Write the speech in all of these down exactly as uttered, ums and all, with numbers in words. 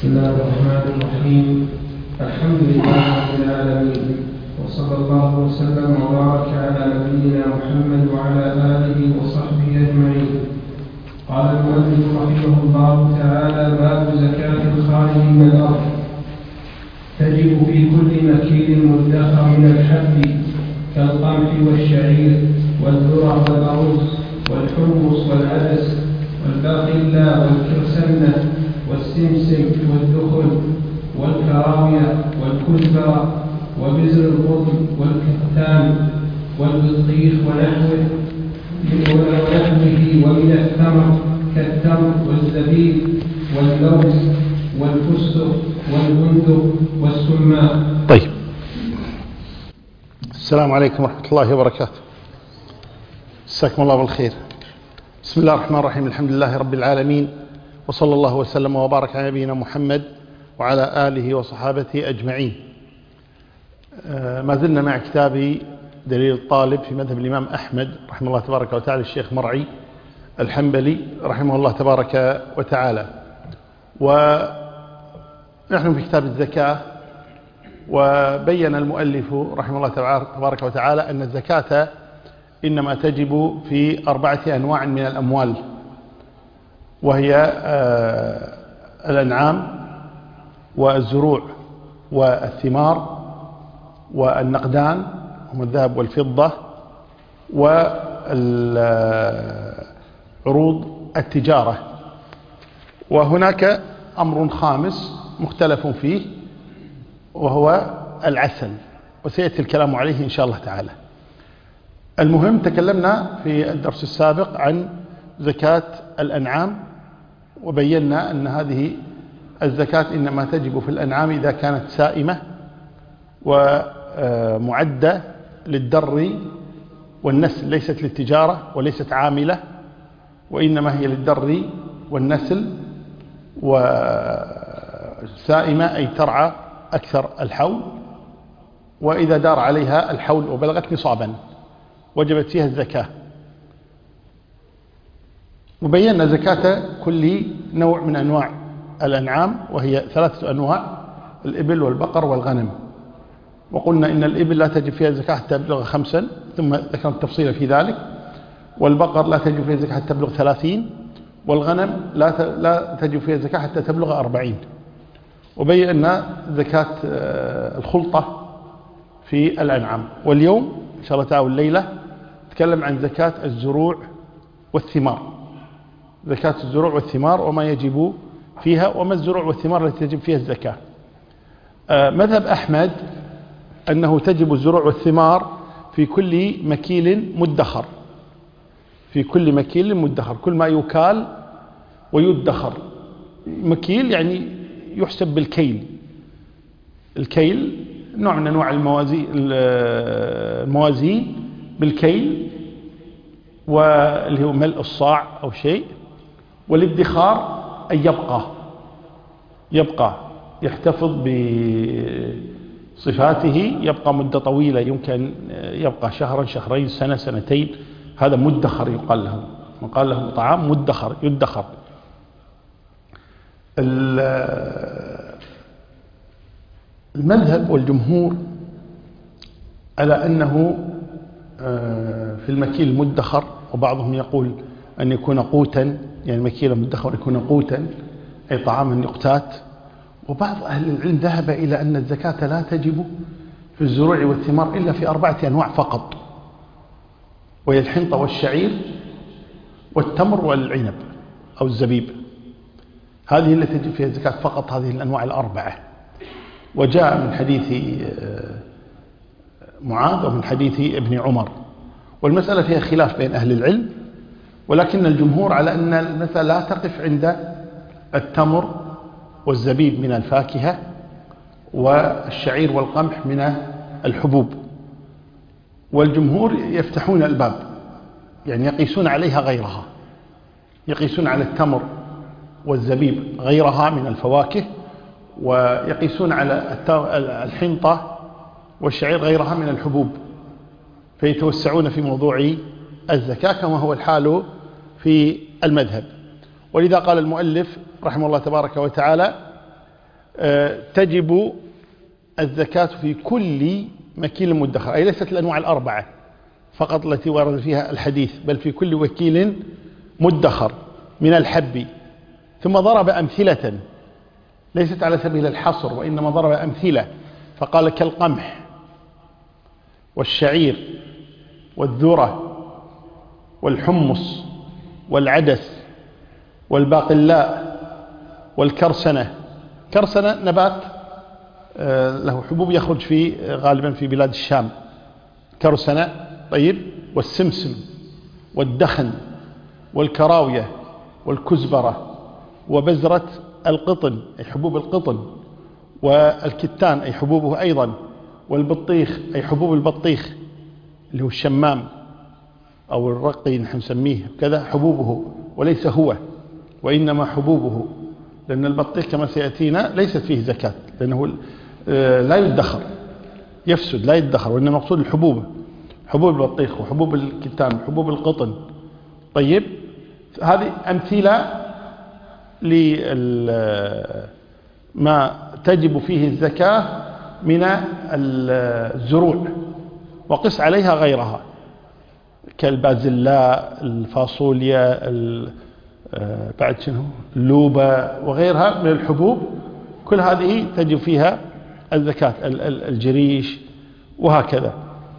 بسم الله الرحمن الرحيم. الحمد لله رب العالمين، وصلى الله وسلم وبارك على نبينا محمد وعلى آله وصحبه أجمعين. قال المؤلف رحمه الله تعالى: باب زكاة الخارج من الأرض. تجب في كل مكيل مدخر من الحب كالقمح والشعير والذرة والأرز والحمص والعدس والباقلا والكرسنة والسمسم والدخن والكراوية والكزبرة وبزر القطن والكتان والبطيخ ونحوه ونحوه ومن التمر كالتمر والزبيب واللوز والفستق والبندق والسماق. طيب، السلام عليكم ورحمة الله وبركاته. مساكم الله بالخير. بسم الله الرحمن الرحيم. الحمد لله رب العالمين، وصلى الله وسلم وبارك على نبينا محمد وعلى آله وصحابته أجمعين. ما زلنا مع كتاب دليل الطالب في مذهب الإمام أحمد رحمه الله تبارك وتعالى، الشيخ مرعي الحنبلي رحمه الله تبارك وتعالى، ونحن في كتاب الزكاة. وبين المؤلف رحمه الله تبارك وتعالى أن الزكاة إنما تجب في أربعة أنواع من الأموال، وهي الأنعام والزروع والثمار والنقدان هم الذهب والفضة، وعروض التجارة. وهناك أمر خامس مختلف فيه وهو العسل، وسيأتي الكلام عليه إن شاء الله تعالى. المهم، تكلمنا في الدرس السابق عن زكاة الأنعام، وبينا أن هذه الزكاة إنما تجب في الأنعام إذا كانت سائمة ومعدة للدر والنسل، ليست للتجارة وليست عاملة، وإنما هي للدر والنسل، وسائمة أي ترعى أكثر الحول، وإذا دار عليها الحول وبلغت نصابا وجبت فيها الزكاة. وبينا زكاة كل نوع من أنواع الأنعام، وهي ثلاثة أنواع: الإبل والبقر والغنم. وقلنا إن الإبل لا تجب فيها الزكاة حتى تبلغ خمسا، ثم ذكرنا التفصيل في ذلك. والبقر لا تجب فيها الزكاة حتى تبلغ ثلاثين، والغنم لا لا تجب فيها الزكاة حتى تبلغ أربعين. وبينا زكاة الخلطة في الأنعام. واليوم إن شاء الله تعالى الليلة نتكلم عن زكاة الزروع والثمار، زكاة الزروع والثمار وما يجب فيها، وما الزروع والثمار التي تجب فيها الزكاة. مذهب أحمد أنه تجب الزروع والثمار في كل مكيل مدخر، في كل مكيل مدخر، كل ما يكال ويدخر. مكيل يعني يحسب بالكيل، الكيل نوع من أنواع الموازين الموازين بالكيل، واللي هو ملء الصاع أو شيء. والادخار أن يبقى يبقى يحتفظ بصفاته، يبقى مدة طويلة، يمكن يبقى شهرا شهرين سنة سنتين. هذا مدخر يقال له، وقال له طعام مدخر يدخر. المذهب والجمهور على أنه في المكيل المدخر، وبعضهم يقول أن يكون قوتا، يعني المكيل المدخر يكون قوتا أي طعاما يقتات. وبعض أهل العلم ذهب إلى أن الزكاة لا تجب في الزروع والثمار إلا في أربعة أنواع فقط، وهي الحنطة والشعير والتمر والعنب أو الزبيب. هذه التي تجب فيها الزكاة فقط، هذه الأنواع الأربعة. وجاء من حديث معاذ ومن حديث ابن عمر. والمسألة فيها خلاف بين أهل العلم، ولكن الجمهور على أن المسألة لا تقف عند التمر والزبيب من الفاكهة والشعير والقمح من الحبوب. والجمهور يفتحون الباب، يعني يقيسون عليها غيرها، يقيسون على التمر والزبيب غيرها من الفواكه، ويقيسون على الحنطة والشعير غيرها من الحبوب، فيتوسعون في موضوع الزكاة كما هو الحال في المذهب. ولذا قال المؤلف رحمه الله تبارك وتعالى: تجب الزكاة في كل مكيل مدخر، أي ليست الأنواع الأربعة فقط التي ورد فيها الحديث، بل في كل وكيل مدخر من الحب. ثم ضرب أمثلة ليست على سبيل الحصر، وإنما ضرب أمثلة فقال كالقمح والشعير والذرة والحمص والعدس والباقلاء والكرسنة. كرسنة نبات له حبوب يخرج في غالبا في بلاد الشام، كرسنة. طيب، والسمسم والدخن والكراوية والكزبرة وبزرة القطن أي حبوب القطن، والكتان أي حبوبه أيضا، والبطيخ أي حبوب البطيخ اللي هو الشمام أو الرقي نحن نسميه كذا، حبوبه وليس هو وإنما حبوبه، لأن البطيخ كما سيأتينا ليست فيه زكاة لأنه لا يدخر، يفسد لا يدخر، وإنما مقصود الحبوب، حبوب البطيخ وحبوب الكتان وحبوب القطن. طيب، هذه أمثلة لما تجب فيه الزكاة من الزروع، وقس عليها غيرها كالبازلاء، الفاصوليا، بعد شنو اللوبة وغيرها من الحبوب، كل هذه تجب فيها الزكاة، الجريش وهكذا.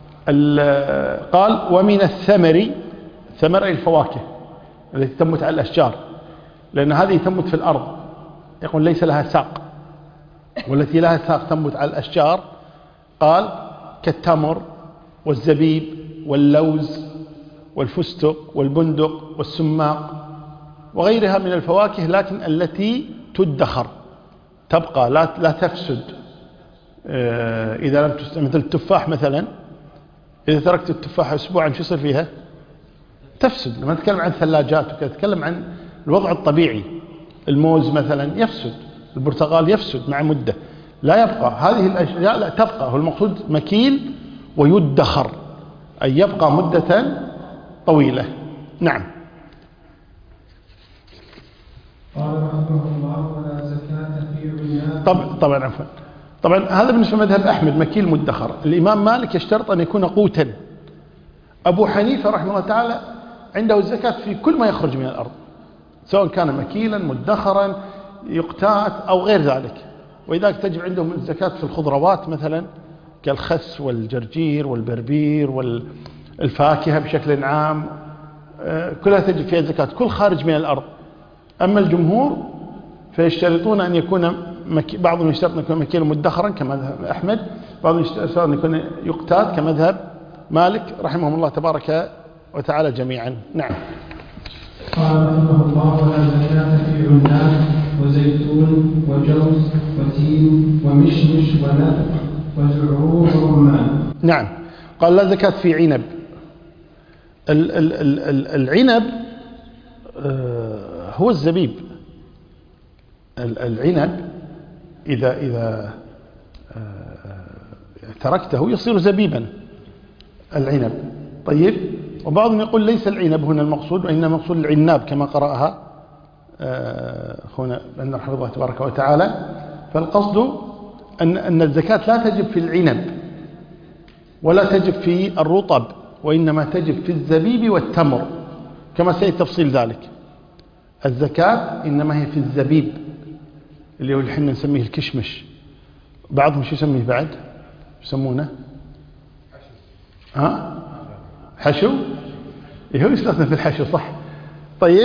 قال ومن الثمر، ثمر الفواكه التي تنبت على الأشجار، لأن هذه تنبت في الأرض، يقول ليس لها ساق، والتي لها ساق تنبت على الأشجار قال كالتمر والزبيب واللوز والفستق والبندق والسماق وغيرها من الفواكه، لكن التي تدخر تبقى لا لا تفسد. إذا لم تستعمل، مثل التفاح مثلا، إذا تركت التفاح أسبوعا شو يصير فيها؟ تفسد. لما نتكلم عن ثلاجات وكذا نتكلم عن الوضع الطبيعي. الموز مثلا يفسد، البرتقال يفسد مع مدة، لا يبقى. هذه الأشياء لا تبقى، هو المقصود مكيل ويدخر، أي يبقى مدة طويلة. نعم. قال رحمه الله ولا زكاة في عناب. طبعا طبعا عفوا طبعا هذا بالنسبة لمذهب أحمد مكيل مدخر. الإمام مالك يشترط أن يكون قوتا. أبو حنيفة رحمه الله تعالى عنده الزكاة في كل ما يخرج من الأرض، سواء كان مكيلا مدخرا يقتات أو غير ذلك. ولذلك تجب عندهم الزكاة في الخضروات مثلا كالخس والجرجير والبربير والفاكهة بشكل عام، كلها تجب فيها الزكاة، كل خارج من الأرض. أما الجمهور فيشترطون أن يكون مكي... بعضهم يشترط أن يكون مكيلا مدخرا كمذهب أحمد، بعضهم يشترط أن يكون يقتات كمذهب مالك رحمهم الله تبارك وتعالى جميعا. نعم. قال رحمه الله ولا زكاة في عناب وزيتون وجوز وتين ومشمش ونبق وزعرور ورمان. نعم. قال لا زكاة في عنب. ال ال ال ال العنب هو الزبيب. العنب إذا إذا تركته يصير زبيبا العنب. طيب، وبعضهم يقول ليس العنب هنا المقصود، وإنما مقصود العناب كما قرأها هنا أن رحمه الله تبارك وتعالى. فالقصد أن أن الزكاة لا تجب في العنب ولا تجب في الرطب، وإنما تجب في الزبيب والتمر كما سيأتي تفصيل ذلك. الزكاة إنما هي في الزبيب اللي هو الحين نسميه الكشمش. بعضهم شو يسميه بعد؟ يسمونه ها حشو. هو يستخدم في الحشو صح. طيب،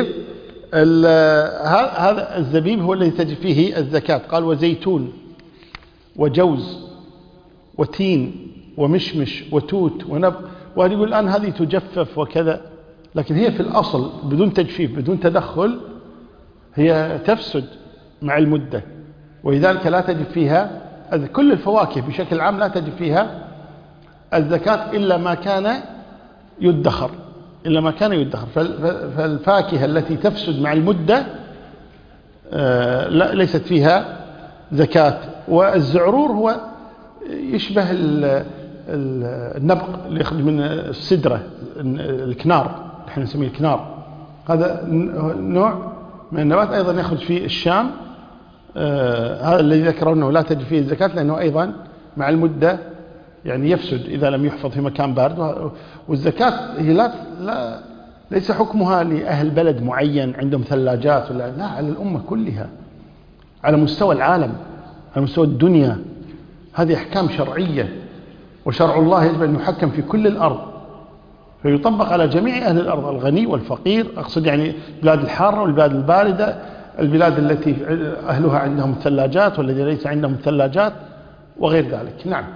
هذا الزبيب هو الذي تجب فيه الزكاة. قال وزيتون وجوز وتين ومشمش وتوت ونبق. وهذا يقول الآن هذه تجفف وكذا، لكن هي في الأصل بدون تجفيف بدون تدخل هي تفسد مع المدة، ولذلك لا تجب فيها. كل الفواكه بشكل عام لا تجب فيها الزكاة إلا ما كان يدخر إلا ما كان يدخر. فالفاكهة التي تفسد مع المدة لا ليست فيها زكاة. والزعرور هو يشبه النبق اللي يخرج من السدرة، الكنار، نحن نسميه الكنار. هذا نوع من النبات أيضا يخرج في الشام آه هذا الذي ذكره أنه لا تجب فيه الزكاة، لأنه أيضا مع المدة يعني يفسد إذا لم يحفظ في مكان بارد. والزكاة هي لا, لا ليس حكمها لأهل بلد معين عندهم ثلاجات ولا لا، على الأمة كلها على مستوى العالم، على مستوى الدنيا. هذه أحكام شرعية، وشرع الله يجب أن يحكم في كل الأرض، فيطبق على جميع أهل الأرض، الغني والفقير، أقصد يعني البلاد الحارة والبلاد الباردة، البلاد التي أهلها عندهم ثلاجات والذي ليس عندهم ثلاجات وغير ذلك. نعم.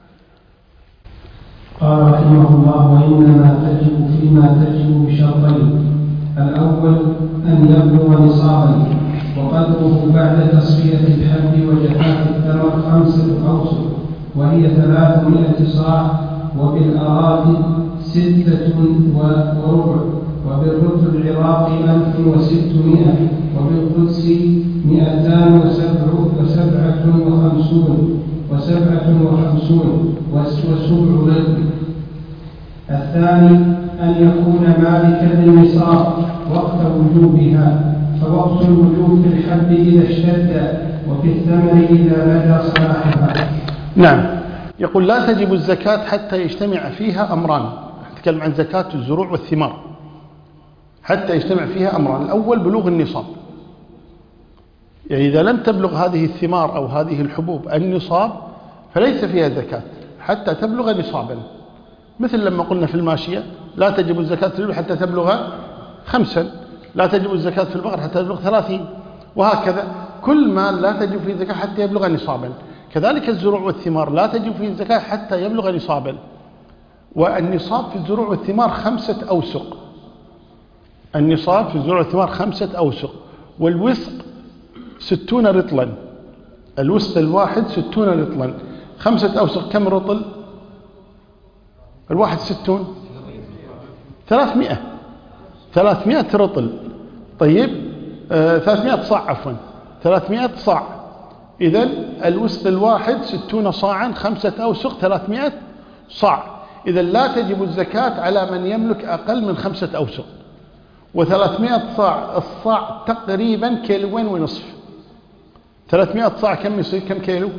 قال رحمه الله: وإنما تجب فيما تجب بشرطين: الأول أن يبلغ نصابا، وقدره بعد تصفية الحب وجفاف الثمر خمسة أوسق، وهي ثلاثمائة صاع، وبالأراضي ستة وربع، وبالرطب العراقي ألف وستمائة، وبالقدس مئتان وسبعة وخمسون وسبعة وخمسون وسبع لب. الثاني أن يكون مالكا للنصاب وقت وجوبها، فوقت الوجوب في الحب إذا اشتد، وفي الثمر إذا بدا صلاحها. نعم. يقول لا تجب الزكاة حتى يجتمع فيها أمران. نتكلم عن زكاة الزروع والثمار، حتى يجتمع فيها أمران: الأول بلوغ النصاب، يعني إذا لم تبلغ هذه الثمار أو هذه الحبوب النصاب فليس فيها زكاة حتى تبلغ نصابا. مثل لما قلنا في الماشية لا تجب الزكاة في الإبل حتى تبلغ خمسا، لا تجب الزكاة في البقر حتى تبلغ ثلاثين، وهكذا كل مال لا تجب فيه الزكاة حتى يبلغ نصابا. كذلك الزروع والثمار لا تجب فيه الزكاة حتى يبلغ نصابا. والنصاب في الزروع والثمار خمسة أوسق، النصاب في الزروع والثمار خمسة أوسق، والوسق ستون رطلا، الوسق الواحد ستون رطلا. خمسة أوسق كم رطل؟ الواحد ستون، ثلاثمائة، ثلاثمائة رطل. طيب آه ثلاثمائة صاع، عفوا ثلاثمائة صاع. إذن الوسق الواحد ستون صاعا، خمسة أوسق ثلاثمائة صاع. إذن لا تجب الزكاة على من يملك أقل من خمسة أوسق. وثلاثمائة صاع، الصاع تقريبا كيلوين ونصف. ثلاثمائة صاع كم يصير؟ كم كيلو؟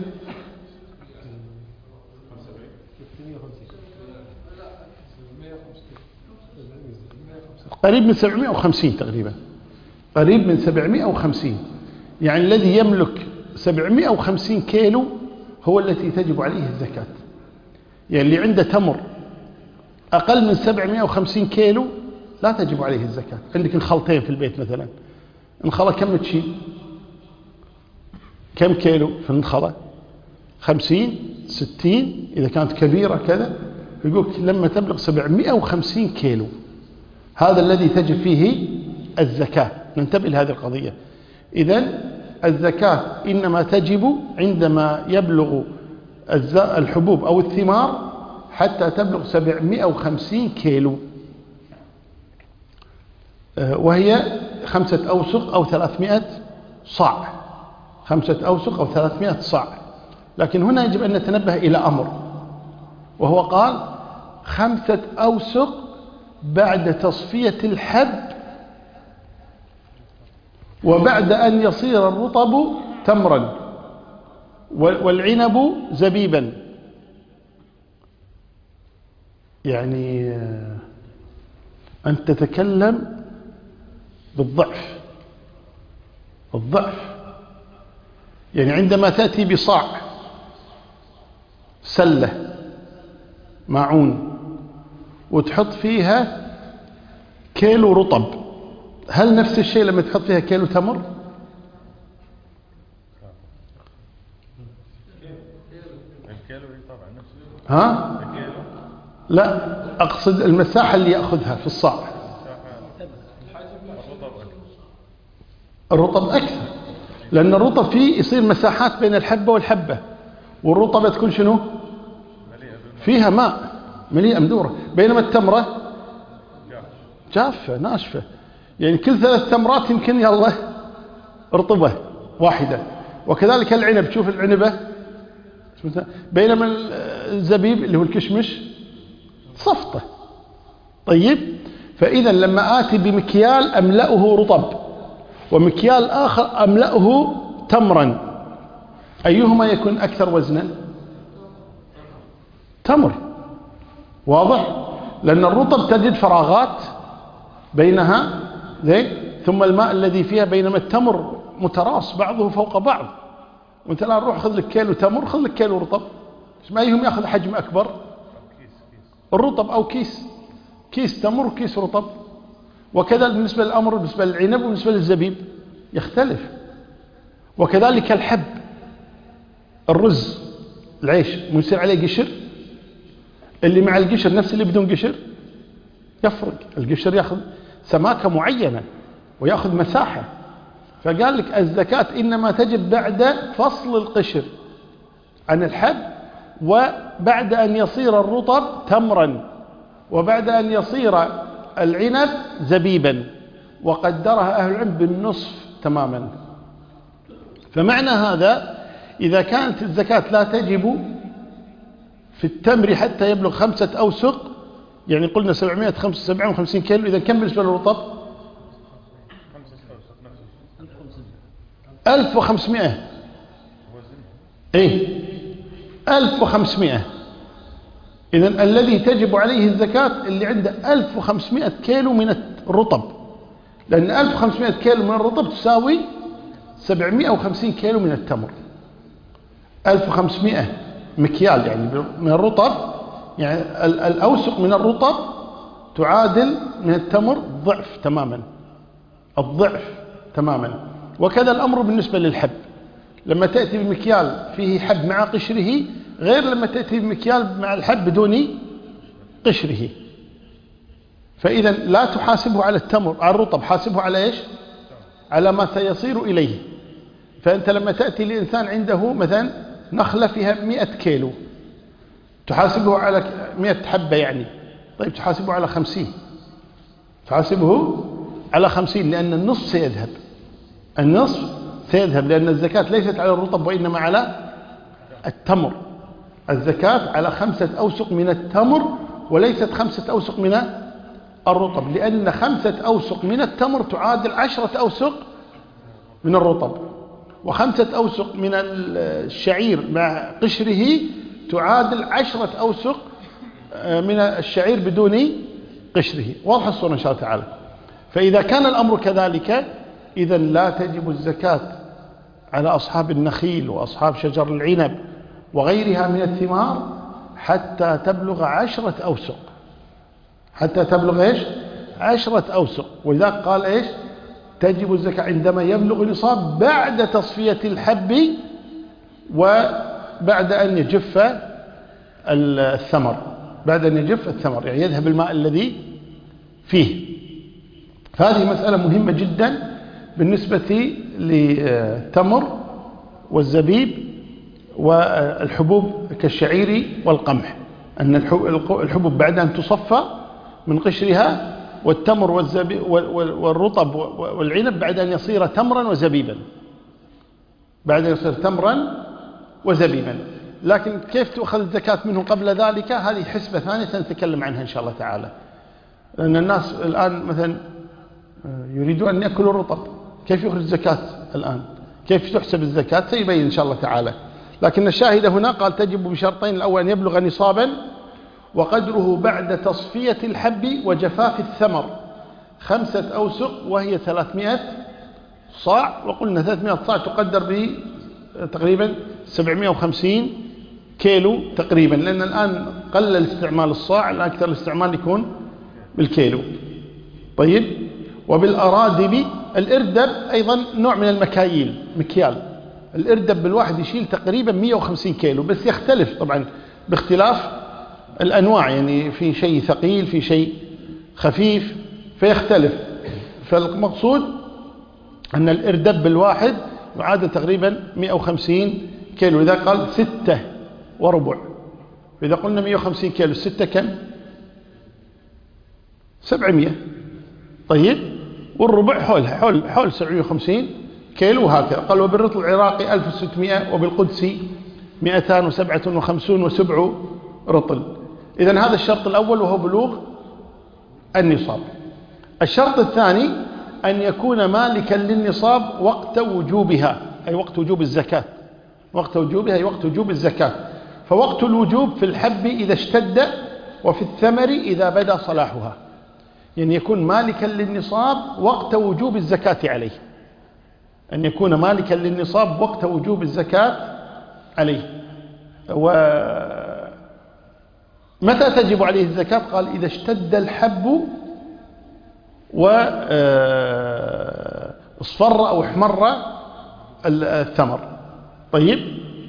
قريب من سبعمائة وخمسين تقريبا، قريب من سبعمائة وخمسين. يعني الذي يملك سبعمائة وخمسين كيلو هو التي تجب عليه الزكاة. يعني اللي عنده تمر أقل من سبعمائة وخمسين كيلو لا تجب عليه الزكاة. عندك الخلطين في البيت مثلا، الخلة كم تشيل؟ كم كيلو في الخلة؟ خمسين، ستين إذا كانت كبيرة كذا. يقولك لما تبلغ سبعمائة وخمسين كيلو هذا الذي تجب فيه الزكاة. ننتبه لهذه القضية. إذن الزكاة إنما تجب عندما يبلغ الحبوب أو الثمار حتى تبلغ سبعمائة وخمسين كيلو، وهي خمسة أوسق أو ثلاثمائة صاع، خمسة أوسق أو ثلاثمائة صاع. لكن هنا يجب أن نتنبه إلى أمر، وهو قال خمسة أوسق بعد تصفية الحب وبعد أن يصير الرطب تمرا والعنب زبيبا. يعني أن تتكلم بالضعف، الضعف. يعني عندما تأتي بصاع سلة معون وتحط فيها كيلو رطب، هل نفس الشيء لما تحط فيها كيلو تمر؟ ها؟ لا، أقصد المساحة اللي يأخذها في الصاع. الرطب أكثر، لأن الرطب فيه يصير مساحات بين الحبة والحبة، والرطبة تكون شنو؟ فيها ماء، مليئة مدورة. بينما التمرة جافة ناشفة، يعني كل ثلاث تمرات يمكن يلا رطبة واحدة. وكذلك العنب، شوف العنبة. بينما الزبيب اللي هو الكشمش صفطة. طيب، فإذا لما آتي بمكيال أملأه رطب ومكيال آخر أملأه تمرا، أيهما يكون أكثر وزنا؟ تمر، واضح؟ لأن الرطب تجد فراغات بينها زي، ثم الماء الذي فيها، بينما التمر متراص بعضه فوق بعض. وانت الآن روح خذ لك كيلو تمر، خذ لك كيلو رطب، ما أيهم يأخذ حجم أكبر؟ الرطب، أو كيس كيس تمر وكيس رطب. وكذا بالنسبة للأمر، بالنسبة للعنب وبالنسبة للزبيب يختلف. وكذلك الحب، الرز، العيش يصير عليه قشر، اللي مع القشر نفس اللي بدون قشر يفرق. القشر يأخذ سماكة معينة ويأخذ مساحة. فقال لك الزكاة إنما تجب بعد فصل القشر عن الحب، وبعد أن يصير الرطب تمرا، وبعد أن يصير العنب زبيبا، وقدرها أهل العلم بالنصف تماما. فمعنى هذا إذا كانت الزكاة لا تجب في التمر حتى يبلغ خمسة أوسق، يعني قلنا سبعمائة وسبعة وخمسين كيلو، إذا كم بالنسبة للرطب؟ ألف وخمسمائة. إيه ألف وخمسمائة. إذن الذي تجب عليه الزكاة اللي عنده ألف وخمسمائة كيلو من الرطب، لأن ألف وخمسمائة كيلو من الرطب تساوي سبعمائة وخمسين كيلو من التمر. ألف وخمسمائة مكيال يعني من الرطب، يعني الأوسق من الرطب تعادل من التمر ضعف تماما، الضعف تماما. وكذا الأمر بالنسبة للحب، لما تأتي بمكيال فيه حب مع قشره غير لما تأتي بمكيال مع الحب بدون قشره. فإذا لا تحاسبه على التمر، على الرطب، حاسبه على إيش؟ على ما سيصير إليه. فأنت لما تأتي لإنسان عنده مثلا نخلة فيها مئة كيلو، تحاسبه على مئة حبة يعني، طيب تحاسبه على خمسين، تحاسبه على خمسين، لأن النصف سيذهب، النصف سيذهب، لأن الزكاة ليست على الرطب وإنما على التمر. الزكاة على خمسة أوسق من التمر وليست خمسة أوسق من الرطب، لأن خمسة أوسق من التمر تعادل عشرة أوسق من الرطب، وخمسة أوسق من الشعير مع قشره تعادل عشرة أوسق من الشعير بدون قشره. واضح الصورة إن شاء الله تعالى. فإذا كان الأمر كذلك، إذا لا تجب الزكاة على أصحاب النخيل وأصحاب شجر العنب وغيرها من الثمار حتى تبلغ عشرة أوسق، حتى تبلغ إيش؟ عشرة أوسق. ولذلك قال إيش؟ تجب الزكاة عندما يبلغ النصاب بعد تصفية الحب وبعد أن يجف الثمر، بعد أن يجف الثمر يعني يذهب الماء الذي فيه. فهذه مسألة مهمة جدا بالنسبة للتمر والزبيب والحبوب كالشعير والقمح، أن الحبوب بعد أن تصفى من قشرها، والتمر والزبيب والرطب والعنب بعد أن يصير تمرا وزبيبا، بعد أن يصير تمرا وزبيبا. لكن كيف تؤخذ الزكاة منه قبل ذلك؟ هذه حسبة ثانية سنتكلم عنها إن شاء الله تعالى. لأن الناس الآن مثلا يريدون أن يأكلوا الرطب، كيف يخرج الزكاة الآن؟ كيف تحسب الزكاة؟ سيبين إن شاء الله تعالى. لكن الشاهد هنا قال تجب بشرطين: الأول أن يبلغ نصابا وقدره بعد تصفية الحب وجفاف الثمر خمسة أوسق وهي ثلاثمائة صاع، وقلنا ثلاثمائة صاع تقدر بتقريبا سبعمائة وخمسين كيلو تقريبا، لأن الآن قل الاستعمال الصاع، الآن أكثر الاستعمال يكون بالكيلو. طيب، وبالأرادب الإردب أيضا نوع من المكاييل، مكيال. الإردب بالواحد يشيل تقريبا مئة وخمسين كيلو، بس يختلف طبعا باختلاف الأنواع، يعني في شيء ثقيل، في شيء خفيف، فيختلف. فالمقصود أن الإردب بالواحد يعادل تقريبا مئة وخمسين كيلو. إذا قال ستة وربع، إذا قلنا مئة وخمسين كيلو، ستة كم؟ سبعمائة. طيب، والربع حول حول حول سبعمائة وخمسين كيلو، وهكذا. قال وبالرطل العراقي ألف وستمائة، وبالقدسي مئتان وسبعة وخمسون وسبع رطل. إذن هذا الشرط الأول وهو بلوغ النصاب. الشرط الثاني أن يكون مالكا للنصاب وقت وجوبها، أي وقت وجوب الزكاة، وقت وجوبها أي وقت وجوب الزكاة. فوقت الوجوب في الحب إذا اشتد، وفي الثمر إذا بدا صلاحها، يعني يكون مالكا للنصاب وقت وجوب الزكاة عليه، أن يكون مالكا للنصاب وقت وجوب الزكاة عليه. ومتى تجب عليه الزكاة؟ قال إذا اشتد الحب واصفر أو احمر الثمر. طيب،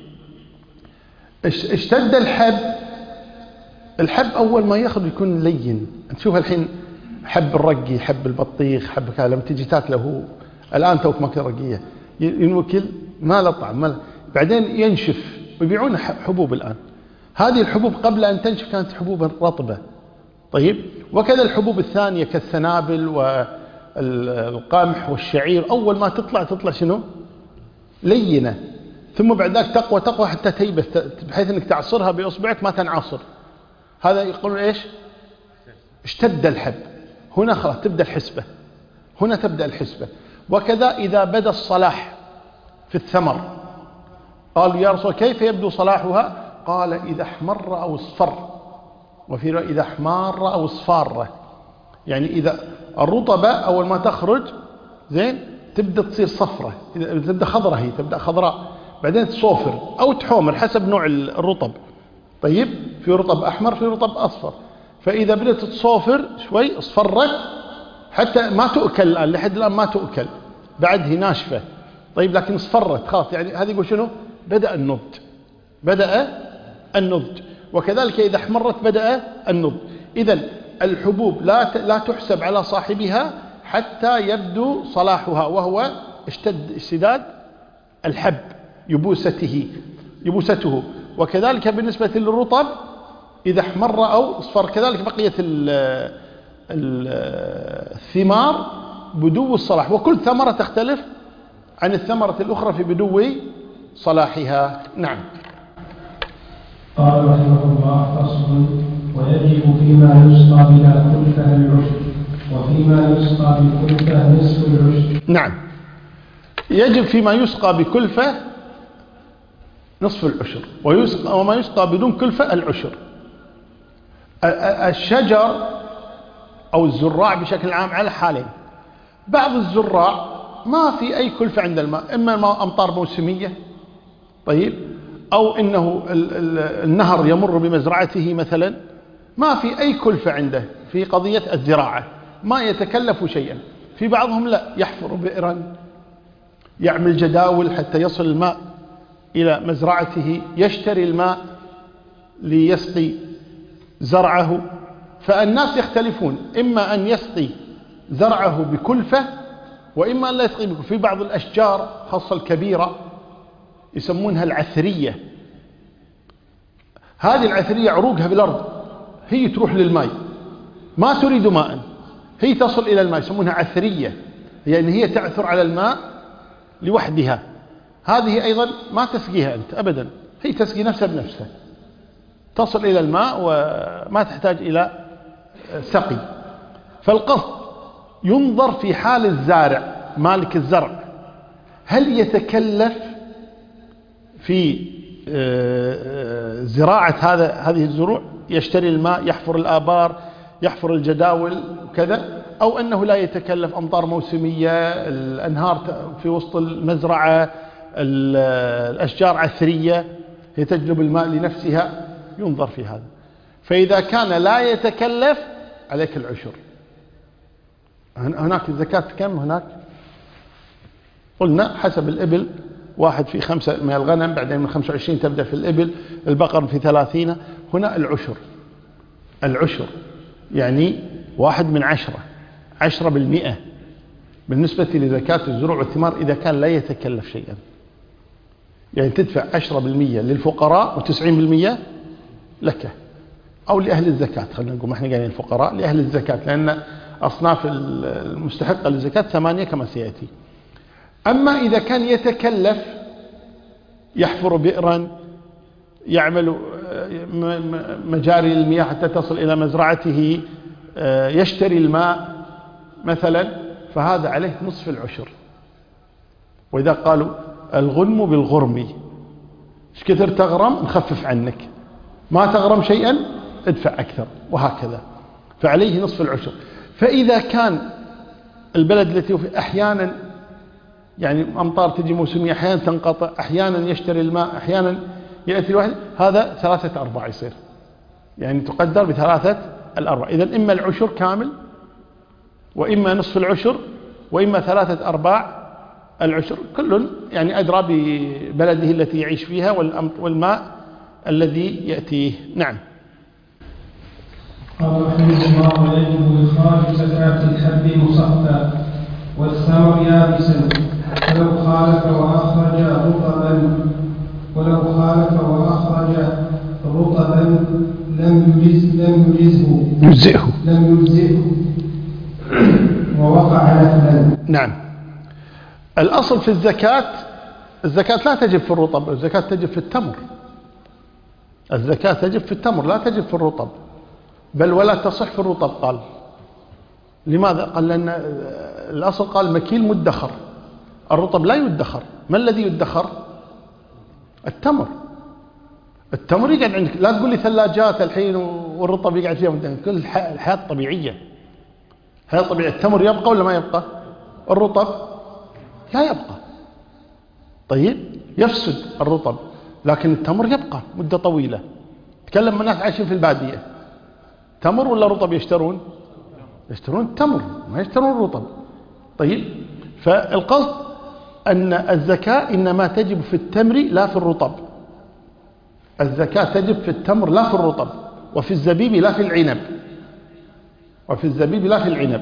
اشتد الحب، الحب أول ما يأخذ يكون لين. نشوف الحين حب الرقي، حب البطيخ، حب كذا، لما تجي تاكله الآن توك ماكل رقية ينوكل ما له طعم، ما له. بعدين ينشف ويبيعون حبوب الآن. هذه الحبوب قبل أن تنشف كانت حبوب رطبة. طيب، وكذا الحبوب الثانية كالسنابل والقمح والشعير، أول ما تطلع تطلع شنو؟ لينة، ثم بعد ذلك تقوى تقوى حتى تيبس، بحيث أنك تعصرها بإصبعك ما تنعصر. هذا يقولون إيش؟ اشتد الحب. هنا خلاص تبدأ الحسبة، هنا تبدأ الحسبة. وكذا إذا بدا الصلاح في الثمر، قالوا يا رسول كيف يبدو صلاحها؟ قال إذا احمر أو اصفر، وفي رواية إذا احمر أو اصفار، يعني إذا الرطبة أول ما تخرج زين تبدأ تصير صفرة، تبدأ خضرة، هي تبدأ خضراء، بعدين تصوفر أو تحومر حسب نوع الرطب. طيب، في رطب أحمر، في رطب أصفر. فإذا بدأت تصوفر شوي اصفرت حتى ما تؤكل الآن، لحد الآن ما تؤكل، بعد هي ناشفة. طيب، لكن اصفرت خلاص، يعني هذه يقول شنو؟ بدأ النضج، بدأ النضج. وكذلك إذا احمرت بدأ النضج. إذن الحبوب لا لا تحسب على صاحبها حتى يبدو صلاحها، وهو اشتد اشتداد الحب، يبوسته يبوسته. وكذلك بالنسبة للرطب إذا احمر أو اصفر. كذلك بقية الثمار بدو الصلاح، وكل ثمرة تختلف عن الثمرة الأخرى في بدو صلاحها. نعم. قال رحمه الله: فصل: ويجب فيما يسقى بلا كلفة العشر، وفيما يسقى بكلفة نصف العشر. نعم، يجب فيما يسقى بكلفة نصف العشر، ويسقى وما يسقى بدون كلفة العشر. الشجر أو الزراع بشكل عام على حالين. بعض الزراع ما في أي كلفة عند الماء، إما أمطار موسمية، طيب، أو إنه النهر يمر بمزرعته مثلا، ما في أي كلفة عنده في قضية الزراعة، ما يتكلف شيئا. في بعضهم لا، يحفر بئرا، يعمل جداول حتى يصل الماء إلى مزرعته، يشتري الماء ليسقي زرعه. فالناس يختلفون، إما أن يسقي زرعه بكلفة، وإما أن لا يسقي بكلفة. في بعض الأشجار خاصة الكبيرة يسمونها العثرية. هذه العثرية عروقها بالأرض، هي تروح للماء، ما تريد ماء، هي تصل إلى الماء، يسمونها عثرية، يعني هي تعثر على الماء لوحدها. هذه أيضا ما تسقيها أنت أبدا، هي تسقي نفسها بنفسها، تصل إلى الماء وما تحتاج إلى سقي. فالقصد ينظر في حال الزارع، مالك الزرع، هل يتكلف في زراعة هذا هذه الزروع، يشتري الماء، يحفر الآبار، يحفر الجداول وكذا، أو أنه لا يتكلف، أمطار موسمية، الأنهار في وسط المزرعة، الأشجار عثرية هي تجلب الماء لنفسها. ينظر في هذا. فإذا كان لا يتكلف عليك العشر. هناك الزكاة كم هناك؟ قلنا حسب الإبل، واحد في خمسة من الغنم، بعدين من خمسة وعشرين تبدأ في الإبل، البقر في ثلاثين. هنا العشر، العشر يعني واحد من عشرة، عشرة بالمئة بالنسبة لزكاة الزروع والثمار إذا كان لا يتكلف شيئا. يعني تدفع عشرة بالمئة للفقراء وتسعين بالمئة لك أو لأهل الزكاة. خلينا نقول ما احنا قايلين الفقراء، لأهل الزكاة، لأن أصناف المستحقة للزكاة ثمانية كما سيأتي. أما إذا كان يتكلف، يحفر بئرا، يعمل مجاري المياه حتى تصل إلى مزرعته، يشتري الماء مثلا، فهذا عليه نصف العشر. وإذا قالوا الغنم بالغرم، ايش كثر تغرم نخفف عنك، ما تغرم شيئا ادفع أكثر، وهكذا. فعليه نصف العشر. فإذا كان البلد التي فيه أحيانا يعني أمطار تجي موسمية، أحيانا تنقطع، أحيانا يشتري الماء، أحيانا يأتي الواحد، هذا ثلاثة أرباع يصير، يعني تقدر بثلاثة الأرباع. إذن إما العشر كامل، وإما نصف العشر، وإما ثلاثة أرباع العشر، كل يعني أدرى ببلده التي يعيش فيها والماء الذي يأتيه. نعم. قال رحمه الله: ويجب إخراج زكاة الحب مصفى والثمر يابسا، ولو خالف وأخرج رطبا ولو خالف وأخرج رطبا لم يجز لم يجزه يجزئه لم يجزئه ووقع نفلا. نعم. الأصل في الزكاة، الزكاة لا تجب في الرطب، الزكاة تجب في التمر. الزكاة تجب في التمر لا تجب في الرطب، بل ولا تصح في الرطب. قال لماذا؟ قال لأن الأصل قال مكيل مدخر، الرطب لا يدخر. ما الذي يدخر؟ التمر. التمر يقعد عندك، لا تقول لي ثلاجات الحين والرطب يقعد فيها، كل الحياة الطبيعية، الحياة الطبيعية. التمر يبقى ولا ما يبقى؟ الرطب لا يبقى. طيب يفسد الرطب، لكن التمر يبقى مدة طويلة. تكلم من الناس عايشين في البادية، تمر ولا رطب يشترون؟ يشترون التمر، ما يشترون الرطب. طيب، فالقصد أن الزكاة إنما تجب في التمر لا في الرطب. الزكاة تجب في التمر لا في الرطب، وفي الزبيب لا في العنب، وفي الزبيب لا في العنب.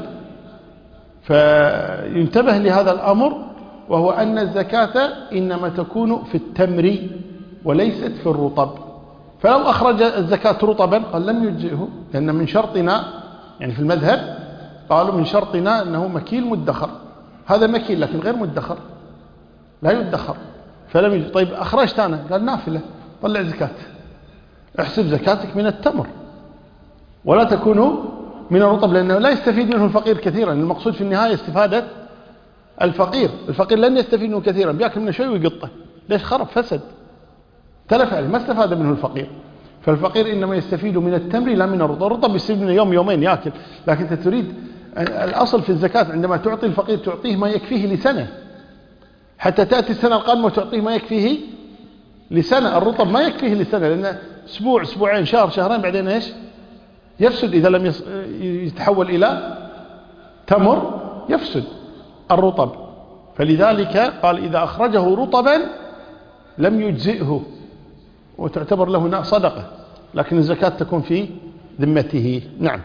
فينتبه لهذا الأمر، وهو أن الزكاة إنما تكون في التمر وليست في الرطب. فلو أخرج الزكاة رطبا قال لم يجزئه، لأن من شرطنا يعني في المذهب قالوا من شرطنا أنه مكيل مدخر. هذا مكيل لكن غير مدخر، لا يدخر، فلم يجزئ. طيب أخرجت أنا، قال نافلة، طلع زكاة، احسب زكاتك من التمر ولا تكون من الرطب، لأنه لا يستفيد منه الفقير كثيرا. المقصود في النهاية استفادة الفقير. الفقير لن يستفيد منه كثيرا، بيأكل منه شيء ويقطه، ليش؟ خرب، فسد، تلف عليه، ما استفاد منه الفقير. فالفقير إنما يستفيد من التمر لا من الرطب. الرطب يستفيد منه يوم يومين يأكل، لكن أنت تريد الأصل في الزكاة عندما تعطي الفقير تعطيه ما يكفيه لسنة، حتى تأتي السنة القادمة وتعطيه ما يكفيه لسنة. الرطب ما يكفيه لسنة، لأن أسبوع أسبوعين شهر شهرين بعدين إيش؟ يفسد. إذا لم يتحول إلى تمر يفسد الرطب. فلذلك قال إذا أخرجه رطبا لم يجزئه، وتعتبر له صدقة، لكن الزكاة تكون في ذمته. نعم.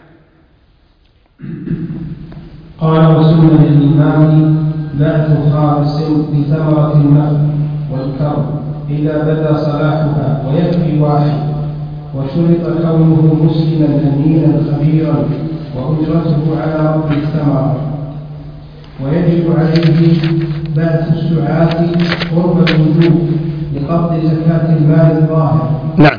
قال: وسنة للإمام بعث خالص بثمرة النخل والكرم إذا بدا صلاحها، ويكفي واحد، وشرط كونه مسلما أمينا خبيرا، وأجرته على رب الثمرة. ويجب عليه بعث السعاة قرب الوجوب لقبض زكاة المال الظاهر. نعم.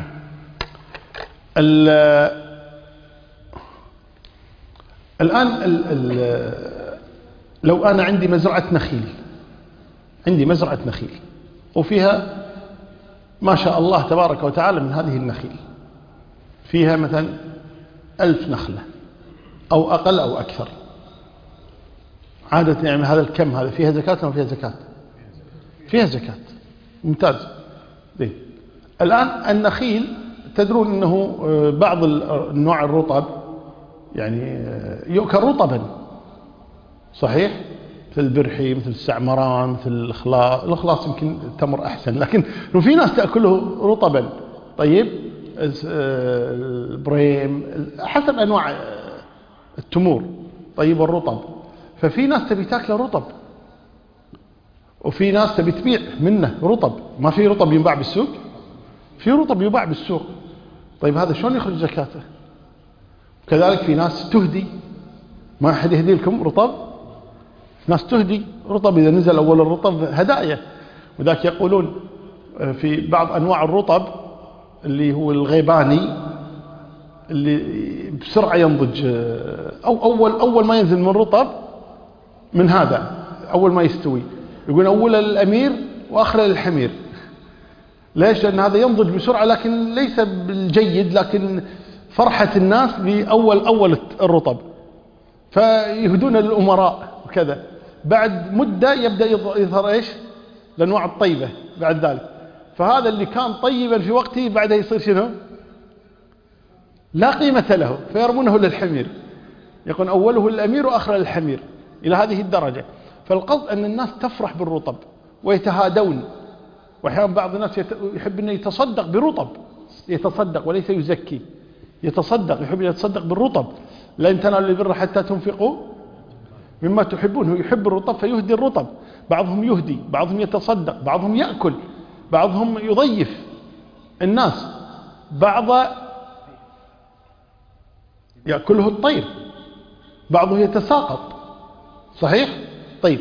الآن ال ال لو أنا عندي مزرعة نخيل، عندي مزرعة نخيل وفيها ما شاء الله تبارك وتعالى من هذه النخيل، فيها مثلا ألف نخلة أو أقل أو أكثر، عادة يعني هذا الكم هذا فيها زكاة أو فيها زكاة؟ فيها زكاة. ممتاز. بيه. الآن النخيل تدرون أنه بعض النوع الرطب يعني يؤكل رطبا، صحيح؟ مثل البرحي، مثل السعمران، مثل الإخلاص. الإخلاص يمكن التمر أحسن، لكن لو في ناس تأكله رطبا. طيب البريم حسب أنواع التمور. طيب الرطب، ففي ناس تبي تاكله رطب، وفي ناس تبي تبيع منه رطب. ما في رطب ينباع بالسوق؟ في رطب يباع بالسوق. طيب هذا شلون يخرج زكاته؟ كذلك في ناس تهدي، ما أحد يهدي لكم رطب، ناس تهدي رطب، إذا نزل أول الرطب هدايا. وذاك يقولون في بعض أنواع الرطب اللي هو الغيباني اللي بسرعة ينضج، أو أول أول ما ينزل من رطب من هذا أول ما يستوي، يقول أول الأمير وأخلل الحمير. ليش؟ لأن هذا ينضج بسرعة لكن ليس بالجيد، لكن فرحة الناس بأول أول الرطب، فيهدون للأمراء وكذا. بعد مدة يبدأ يظهر إيش؟ الأنواع الطيبة بعد ذلك. فهذا اللي كان طيبا في وقته بعدها يصير شنو؟ لا قيمة له، فيرمونه للحمير. يكون أوله الأمير وآخره الحمير، إلى هذه الدرجة. فالقصد أن الناس تفرح بالرطب ويتهادون. وأحيانا بعض الناس يحب أن يتصدق برطب، يتصدق وليس يزكي، يتصدق، يحب أن يتصدق بالرطب. لن تنالوا البر حتى تنفقوا مما تحبون. هو يحب الرطب فيهدي الرطب. بعضهم يهدي، بعضهم يتصدق، بعضهم يأكل، بعضهم يضيف الناس، بعض يأكله الطير، بعضه يتساقط. صحيح؟ طيب،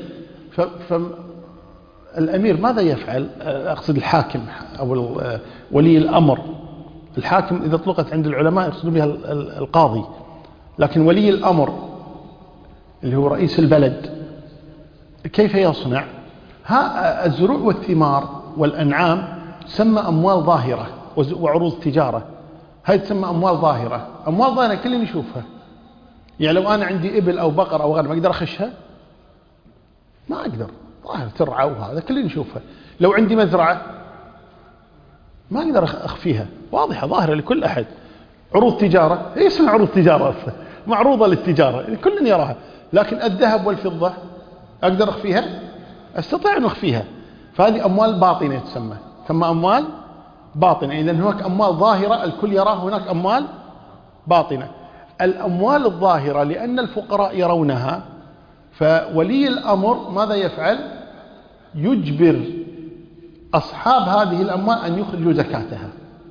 فالأمير ماذا يفعل؟ أقصد الحاكم أو ولي الأمر. الحاكم إذا اطلقت عند العلماء يقصدون بها القاضي، لكن ولي الأمر اللي هو رئيس البلد كيف يصنع؟ ها الزروع والثمار والأنعام تسمى أموال ظاهرة وعروض تجارة. هاي تسمى أموال ظاهرة. أموال ظاهرة كل يشوفها. يعني لو أنا عندي إبل أو بقر أو غنم أقدر أخشها؟ ما أقدر، ظاهر ترعى وهذا كل يشوفها. لو عندي مزرعة ما أقدر أخفيها، واضحة ظاهرة لكل أحد. عروض تجارة، هي اسمها عروض تجارة أصلا، معروضة للتجارة، كل يراها. لكن الذهب والفضة أقدر أخفيها؟ أستطيع أن أخفيها. فهذه أموال باطنة تسمى، تسمى أموال باطنة. إذن هناك أموال ظاهرة الكل يراها، هناك أموال باطنة. الأموال الظاهرة لأن الفقراء يرونها، فولي الأمر ماذا يفعل؟ يجبر أصحاب هذه الأموال أن يخرجوا زكاتها،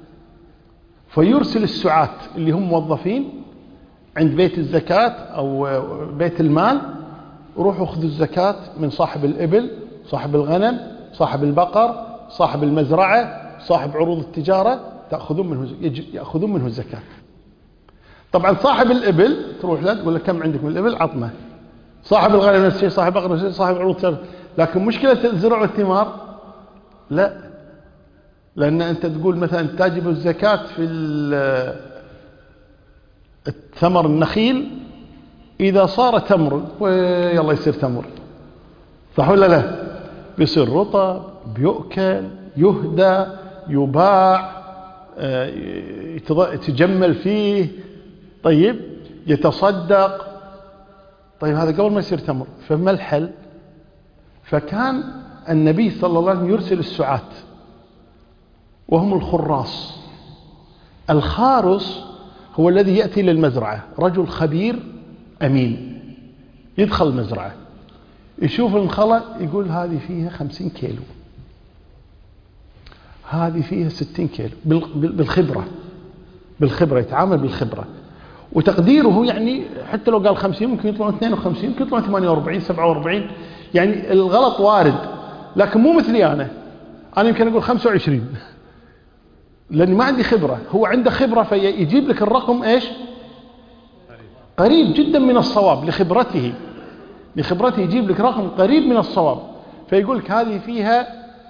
فيرسل السعاة اللي هم موظفين عند بيت الزكاة أو بيت المال، روحوا خذوا الزكاة من صاحب الإبل، صاحب الغنم، صاحب البقر، صاحب المزرعة، صاحب عروض التجارة، تأخذون منه يأخذون منه الزكاة. طبعا صاحب الإبل تروح له تقول له كم عندك من الإبل؟ عطمه. صاحب الغنم نفس الشيء، صاحب البقر نفس الشيء، صاحب عروض التجارة. لكن مشكلة الزروع والثمار لا، لأن أنت تقول مثلا تجب الزكاة في الثمر النخيل إذا صار تمر، ويلا يصير تمر، صح ولا لا؟ بيصير رطب، بيؤكل، يهدى، يباع، يتجمل فيه، طيب يتصدق. طيب هذا قبل ما يصير تمر، فما الحل؟ فكان النبي صلى الله عليه وسلم يرسل السعاة وهم الخراص. الخارص هو الذي يأتي للمزرعة، رجل خبير أمين، يدخل المزرعة يشوف المخلة يقول هذه فيها خمسين كيلو، هذه فيها ستين كيلو، بالخبرة بالخبرة يتعامل بالخبرة. وتقديره يعني حتى لو قال خمسين ممكن يطلعون اثنين وخمسين، ممكن يطلعون ثمانية وأربعين، سبعة وأربعين، يعني الغلط وارد. لكن مو مثلي أنا أنا يمكن أقول خمسة وعشرين لأني ما عندي خبرة، هو عنده خبرة فيجيب لك الرقم إيش؟ قريب جدا من الصواب لخبرته لخبرته يجيب لك رقم قريب من الصواب. فيقول لك هذه فيها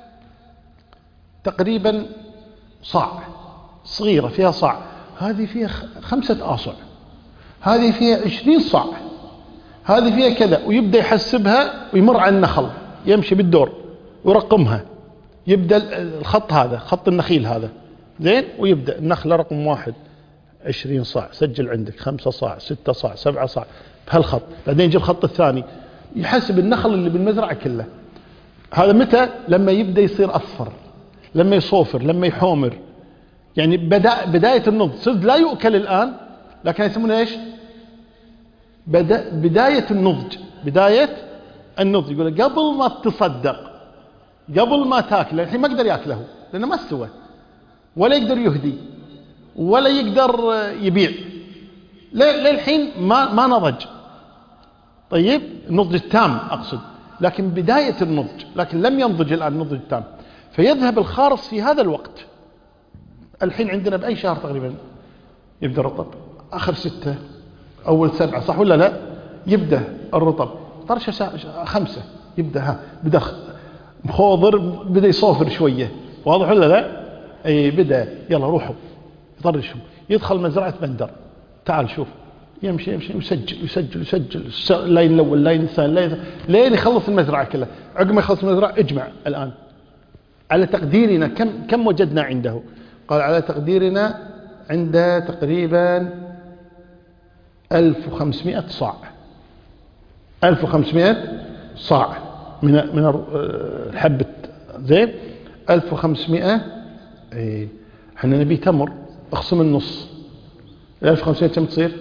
تقريبا صاع، صغيرة فيها صاع، هذه فيها خمسة آصع، هذه فيها عشرين صاع، هذه فيها كذا، ويبدأ يحسبها ويمر على النخل، يمشي بالدور ويرقمها. يبدأ الخط هذا خط النخيل هذا زين، ويبدأ النخلة رقم واحد عشرين صاع، سجل عندك خمسة صاع، ستة صاع، سبعة صاع بهالخط. بعدين يجي الخط الثاني يحسب النخل اللي بالمزرعة كله. هذا متى؟ لما يبدأ يصير أصفر، لما يصوفر، لما يحومر، يعني بدأ بداية النضج. صدق لا يؤكل الآن، لكن يسمونه إيش؟ بدأ بداية النضج، بداية النضج. يقول قبل ما تصدق، قبل ما تاكل، الحين ما يقدر ياكله لأنه ما استوى، ولا يقدر يهدي، ولا يقدر يبيع، للحين ما ما نضج. طيب النضج التام أقصد، لكن بداية النضج، لكن لم ينضج الآن النضج التام. فيذهب الخارص في هذا الوقت. الحين عندنا بأي شهر تقريبا يبدأ الرطب؟ آخر ستة أول سبعة، صح ولا لا؟ يبدأ الرطب طرشة خمسة، يبدأ ها بدأ مخوضر بدأ يصوفر شوية، واضح ولا لا؟ اي بدأ يلا روحوا يطرشهم، يدخل مزرعة بندر، تعال شوف، يمشي يمشي يسجل يسجل يسجل اللاين الاول اللاين الثاني اللاين لين يخلص المزرعة كلها. عقب ما يخلص المزرعة اجمع الآن على تقديرنا كم كم وجدنا عنده؟ قال على تقديرنا عنده تقريبا ألف وخمسمائة صاع، ألف وخمسمائة صاع من من الحبة، زين ألف وخمسمائة. اي احنا نبي تمر، اقسم النص، ألف وخمسمائة كم تصير؟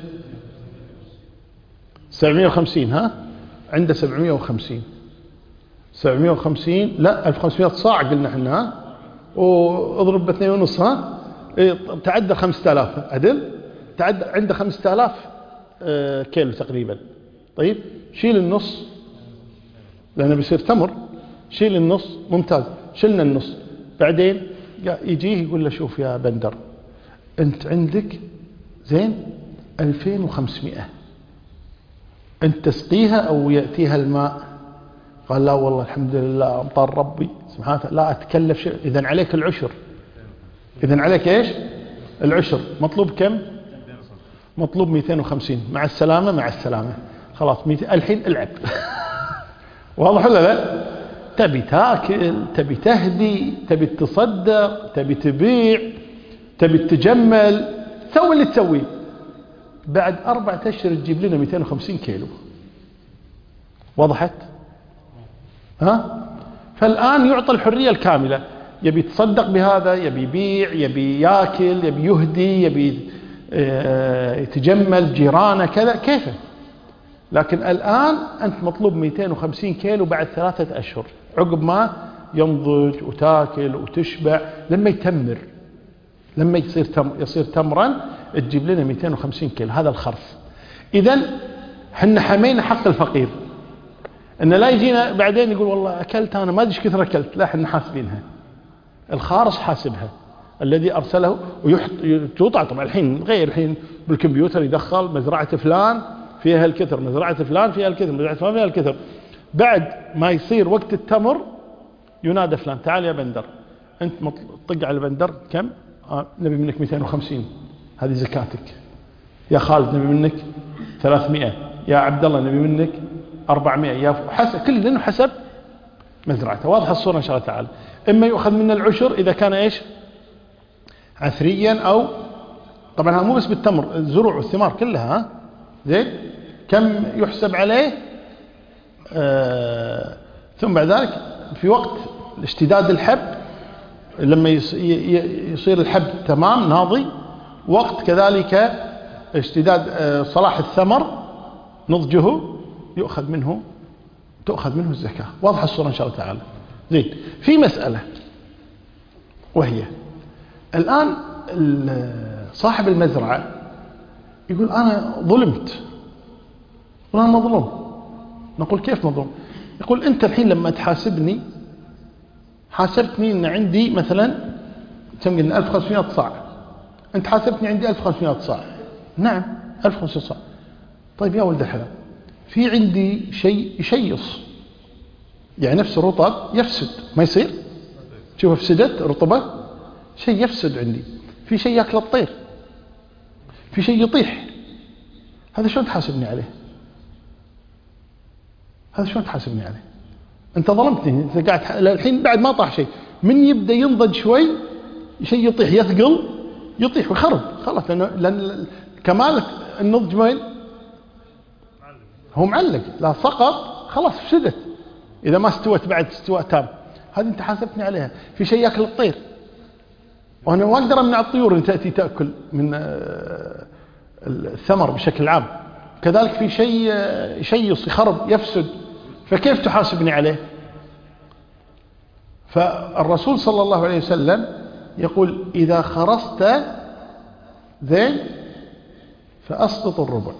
سبعمائة وخمسين. ها عنده سبعمائة وخمسين، سبعمائة وخمسين لا ألف وخمسمائة صاع قلنا احنا، ها واضرب باثنين ونص، ها ايه تعدى خمسة آلاف عدل، تعدى عنده خمسة آلاف اه كيلو تقريبا. طيب شيل النص لأنه بيصير تمر، شيل النص، ممتاز، شلنا النص. بعدين يجيه يقول له شوف يا بندر انت عندك زين ألفين وخمسمائة، انت تسقيها او يأتيها الماء؟ قال لا والله الحمد لله امطار ربي سبحانه وتعالى لا اتكلف شيء. اذا عليك العشر، اذا عليك ايش؟ العشر. مطلوب كم؟ مطلوب مئتين وخمسين. مع السلامة مع السلامة، خلاص الحين العب. واضح ولا لا؟ تبي تاكل، تبي تهدي، تبي تصدق، تبي تبيع، تبي تجمل، سوي اللي تسويه. بعد أربعة أشهر تجيب لنا مئتين وخمسين كيلو. وضحت؟ ها؟ فالآن يعطى الحرية الكاملة، يبي يتصدق بهذا، يبي يبيع، يبي ياكل، يبي يهدي، يبي يتجمل جيرانه كذا كيفه. لكن الآن أنت مطلوب مئتين وخمسين كيلو بعد ثلاثة أشهر، عقب ما ينضج وتاكل وتشبع، لما يتمر، لما يصير تم يصير تمرا تجيب لنا مئتين وخمسين كيلو. هذا الخرص. إذن حنا حمينا حق الفقير، إن لا يجينا بعدين يقول والله أكلت أنا ما أدري إيش كثر أكلت، لا حنا حاسبينها، الخارص حاسبها الذي أرسله ويحط توضع. طبعا الحين غير، الحين بالكمبيوتر يدخل مزرعة فلان فيها الكثر، مزرعة فلان فيها الكثر، مزرعة فلان فيها الكثر. بعد ما يصير وقت التمر ينادى فلان تعال يا بندر، أنت طق على البندر كم؟ آه نبي منك مئتين وخمسين، هذه زكاتك. يا خالد نبي منك ثلاثمائة، يا عبد الله نبي منك أربعمائة، يا حسب كل لأنه حسب مزرعته. واضحة الصورة إن شاء الله تعالى. إما يؤخذ من العشر إذا كان إيش؟ عثريا، أو طبعا هذا مو بس بالتمر، الزروع والثمار كلها، ها زين كم يحسب عليه. آه ثم بعد ذلك في وقت اشتداد الحب، لما يصير الحب تمام ناضي، وقت كذلك اشتداد آه صلاح الثمر نضجه، يؤخذ منه تؤخذ منه الزكاة. واضحة الصورة إن شاء الله تعالى. زين في مسألة، وهي الآن صاحب المزرعة يقول أنا ظلمت، وأنا مظلوم. نقول كيف مظلوم؟ يقول أنت الحين لما تحاسبني حاسبتني أن عندي مثلا كم قلنا ألف وخمسمائة صاع، أنت حاسبتني عندي ألف وخمسمائة صاع. نعم ألف وخمسمائة صاع. طيب يا ولد الحلال، في عندي شيء يشيص، يعني نفس الرطب يفسد، ما يصير؟ شوف افسدت رطبة، شيء يفسد عندي، في شيء يأكل الطير، في شيء يطيح، هذا شلون تحاسبني عليه؟ هذا شلون تحاسبني عليه؟ انت ظلمتني، انت قاعد الحين بعد ما طاح شيء، من يبدا ينضج شوي شيء يطيح، يثقل يطيح ويخرب خلاص، لان لان كمال النضج وين؟ هو معلق، لا سقط خلاص فسدت اذا ما استوت بعد استواء تام. هذه انت حاسبتني عليها. في شيء ياكل الطير، وانا ما اقدر امنع الطيور ان تاتي تاكل من الثمر بشكل عام. كذلك في شيء يشيص يخرب يفسد، فكيف تحاسبني عليه؟ فالرسول صلى الله عليه وسلم يقول إذا خرست زين فأسقط الربع.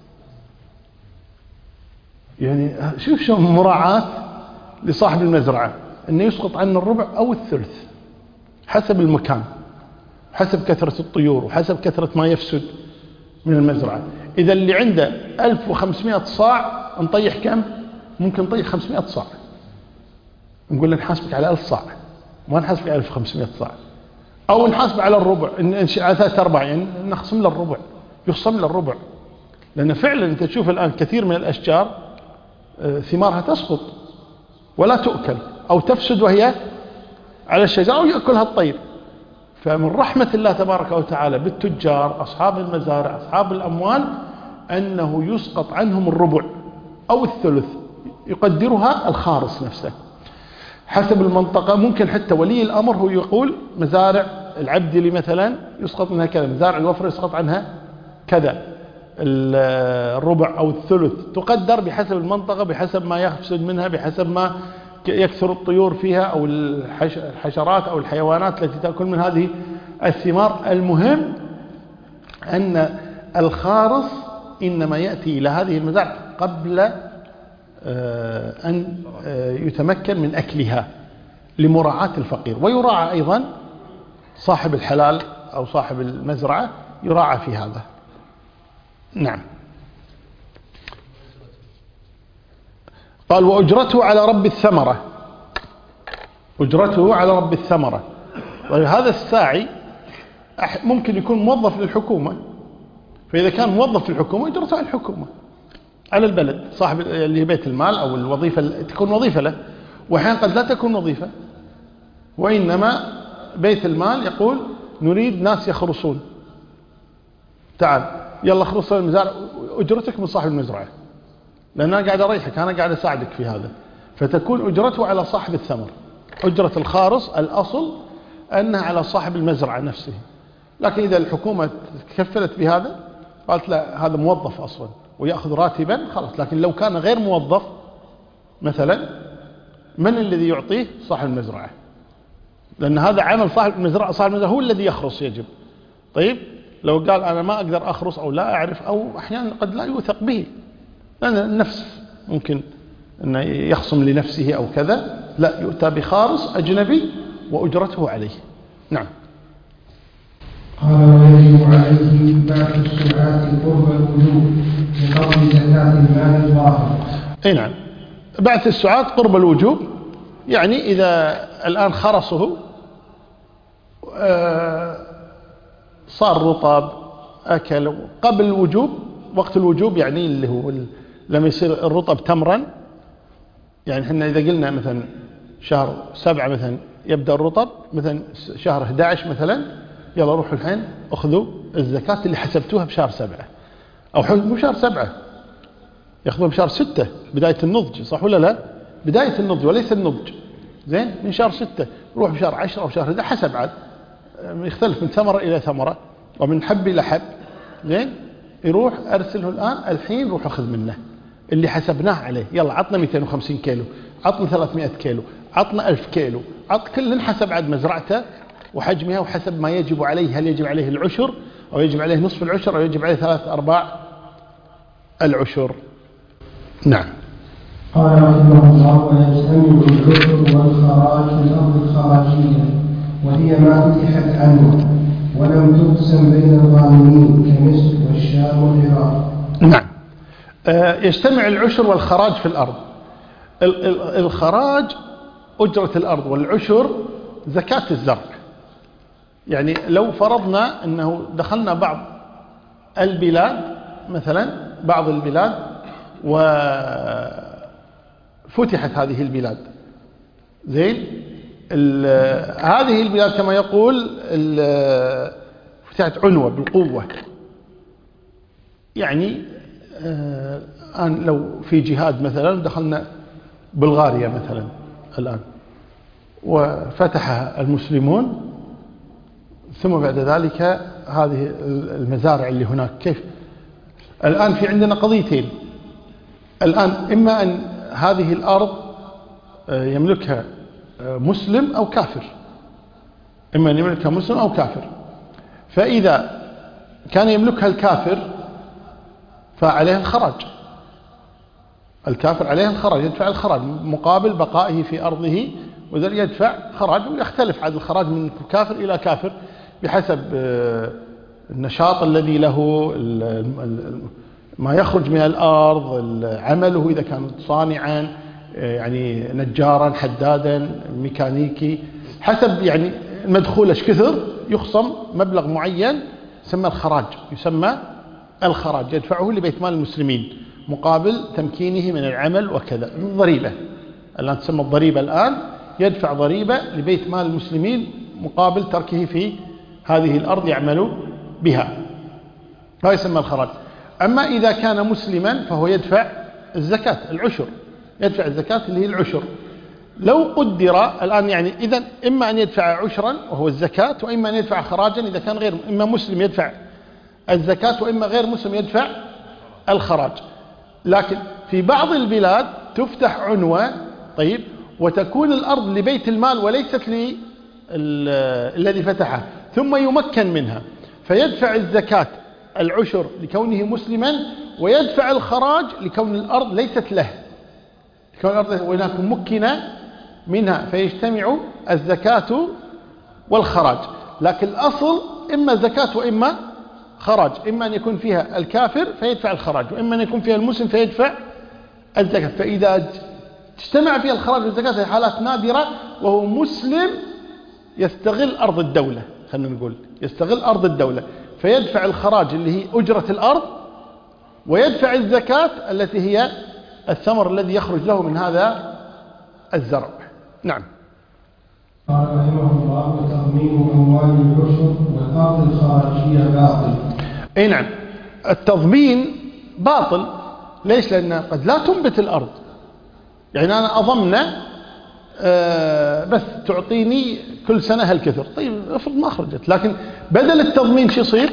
يعني شوف شو مراعاة لصاحب المزرعة، أنه يسقط عنه الربع أو الثلث حسب المكان، حسب كثرة الطيور، وحسب كثرة ما يفسد من المزرعة. إذا اللي عنده ألف وخمسمائة صاع نطيح كم؟ ممكن نطيح خمسمائة صاع. نقول له نحاسبك على ألف صاع، ما نحاسبك على ألف وخمسمائة صاع، أو نحاسب على الربع، على ثلاثة أرباع، يعني نخصم له الربع، يخصم له الربع. لأن فعلا أنت تشوف الآن كثير من الأشجار ثمارها تسقط ولا تؤكل، أو تفسد وهي على الشجرة، أو يأكلها الطير. فمن رحمة الله تبارك وتعالى بالتجار أصحاب المزارع أصحاب الأموال أنه يسقط عنهم الربع أو الثلث، يقدرها الخارص نفسه حسب المنطقة. ممكن حتى ولي الأمر هو يقول مزارع العبدلي مثلا يسقط منها كذا، مزارع الوفر يسقط عنها كذا، الربع أو الثلث تقدر بحسب المنطقة، بحسب ما يفسد منها، بحسب ما يكثر الطيور فيها أو الحشرات أو الحيوانات التي تأكل من هذه الثمار. المهم أن الخارص إنما يأتي إلى هذه المزارع قبل أن يتمكن من أكلها لمراعاة الفقير، ويراعى أيضا صاحب الحلال أو صاحب المزرعة يراعى في هذا. نعم. قال وأجرته على رب الثمرة، أجرته على رب الثمرة. طيب هذا الساعي ممكن يكون موظف للحكومة، فإذا كان موظف للحكومة أجرته على الحكومة، على البلد صاحب اللي بيت المال أو الوظيفة تكون وظيفة له، وأحيانا قد لا تكون وظيفة، وإنما بيت المال يقول نريد ناس يخرصون، تعال يلا خرص المزارع، أجرتك من صاحب المزرعة، لأن أنا قاعد أريحك، أنا قاعد أساعدك في هذا، فتكون أجرته على صاحب الثمر. أجرة الخارص الأصل أنها على صاحب المزرعة نفسه، لكن إذا الحكومة تكفلت بهذا قالت لا هذا موظف أصلا ويأخذ راتبا خلاص. لكن لو كان غير موظف مثلا، من الذي يعطيه؟ صاحب المزرعة، لأن هذا عمل صاحب المزرعة، صاحب المزرعة هو الذي يخرص يجب. طيب لو قال أنا ما أقدر أخرص أو لا أعرف، أو أحيانا قد لا يوثق به، لأن النفس ممكن أن يخصم لنفسه أو كذا، لا يؤتى بخارص أجنبي وأجرته عليه. نعم. قال ويجب عليه بعث السعاة قرب الوجوب لقبض زكاة المال الظاهر. أي نعم، بعث السعاة قرب الوجوب، يعني إذا الآن خرصه صار رطب أكل قبل الوجوب، وقت الوجوب يعني اللي هو لما يصير الرطب تمرا، يعني احنا إذا قلنا مثلا شهر سبعة مثلا يبدأ الرطب، مثلا شهر أحد عشر مثلا يلا روحوا الحين أخذوا الزكاة اللي حسبتوها بشهر سبعة، أو مو شهر سبعة يأخذوها بشهر ستة بداية النضج، صح ولا لا؟ بداية النضج وليس النضج، زين، من شهر ستة روح بشهر عشرة أو شهر، هذا حسب عاد يختلف من ثمرة إلى ثمرة ومن حب إلى حب، زين، يروح أرسله الآن الحين روح أخذ منه اللي حسبناه عليه، يلا عطنا مئتين وخمسين كيلو، عطنا ثلاثمائة كيلو، عطنا ألف كيلو، عط كل حسب عاد مزرعته وحجمها وحسب ما يجب عليه، هل يجب عليه العشر أو يجب عليه نصف العشر أو يجب عليه ثلاث أرباع العشر. نعم. قال رحمه الله ويجتمع العشر والخراج في الأرض الخراجية، وهي ما فتحت عنه ولم تقسم بين الظالمين كمصر والشام والعراق. نعم. يجتمع العشر والخراج في الأرض. الخراج أجرة الأرض، والعشر زكاة الزرع. يعني لو فرضنا أنه دخلنا بعض البلاد مثلا، بعض البلاد وفتحت هذه البلاد، زين، هذه البلاد كما يقول فتحت عنوة بالقوة، يعني الآن لو في جهاد مثلا دخلنا بلغاريا مثلا الآن وفتحها المسلمون، ثم بعد ذلك هذه المزارع اللي هناك، كيف الآن في عندنا قضيتين الآن، إما أن هذه الأرض يملكها مسلم أو كافر، إما أن يملكها مسلم أو كافر. فإذا كان يملكها الكافر فعليه الخراج، الكافر عليه الخراج، يدفع الخراج مقابل بقائه في أرضه، وذلك يدفع خراج، ويختلف عن الخراج من كافر إلى كافر بحسب النشاط الذي له، ما يخرج من الأرض، عمله إذا كان صانعا، يعني نجارا حدادا ميكانيكي حسب يعني المدخول ايش كثر يخصم مبلغ معين يسمى الخراج، يسمى الخراج يدفعه لبيت مال المسلمين مقابل تمكينه من العمل وكذا. الضريبة الآن تسمى الضريبة، الآن يدفع ضريبة لبيت مال المسلمين مقابل تركه في هذه الأرض يعمل بها، هذا يسمى الخراج. أما إذا كان مسلما فهو يدفع الزكاة العشر، يدفع الزكاة اللي هي العشر. لو قدر الآن يعني إذن إما أن يدفع عشرا وهو الزكاة، وإما أن يدفع خراجا إذا كان غير إما مسلم يدفع الزكاة وإما غير مسلم يدفع الخراج. لكن في بعض البلاد تفتح عنوة طيب وتكون الأرض لبيت المال وليست للذي فتحها، ثم يمكن منها فيدفع الزكاة العشر لكونه مسلما ويدفع الخراج لكون الأرض ليست له، لكون الأرض ولكن مكن منها فيجتمع الزكاة والخراج. لكن الأصل إما زكاة وإما خراج، إما أن يكون فيها الكافر فيدفع الخراج وإما أن يكون فيها المسلم فيدفع الزكاة. فإذا اجتمع فيها الخراج والزكاة في حالات نادرة وهو مسلم يستغل أرض الدولة، خلينا نقول يستغل أرض الدولة فيدفع الخراج اللي هي أجرة الأرض ويدفع الزكاة التي هي الثمر الذي يخرج له من هذا الزرع. نعم. قال رحمه الله: وتضمين أموال العشر والأرض الخارجية باطل. أي نعم، التضمين باطل. ليش؟ لأن قد لا تنبت الأرض، يعني أنا أضمن آه بس تعطيني كل سنة هالكثر، طيب افرض ما خرجت، لكن بدل التضمين شو يصير؟